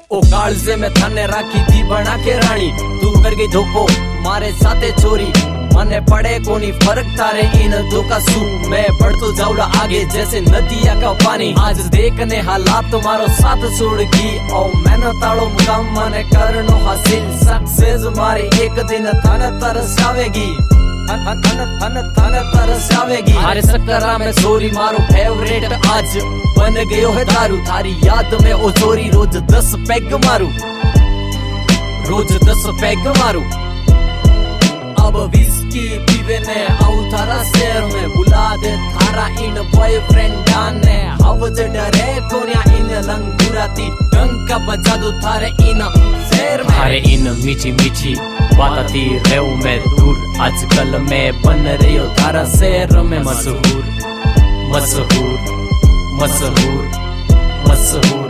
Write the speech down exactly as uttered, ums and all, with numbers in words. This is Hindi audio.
ओ कालजे में थाने राखी थी बना के रानी, तू कर गई धोखो मारे साथे चोरी, मने पड़े कोनी फर्क तारे इन दो का सू। मैं बढ़तो जाऊला आगे जैसे नदिया का पानी, आज देखने हालात तुम्हारो साथ छोड़ की। ओ मैंने ताड़ो मुकाम मने करनो हासिल, सक्सेस मारी एक दिन थाने तरस आवेगी, थन थन थन थन तरस आवेगी। अरे सकरा में सोरी मारो फेवरेट आज बन गयो है दारू, थारी याद में ओ चोरी रोज दस पैग मारू, रोज दस पैग मारू। अब विस्की पीवे ने आऊ थारा शहर में, बुला दे थारा इन बॉयफ्रेंड ने, हवज डरे कोन्या इन लंगुराती, डंका बजा दो थारे इन शहर में। अरे इन मीठी मीठी बातती रहूं मैं दूर, आजकल मैं बन रही हो थारा शहर में मशहूर, मशहूर मशहूर मशहूर।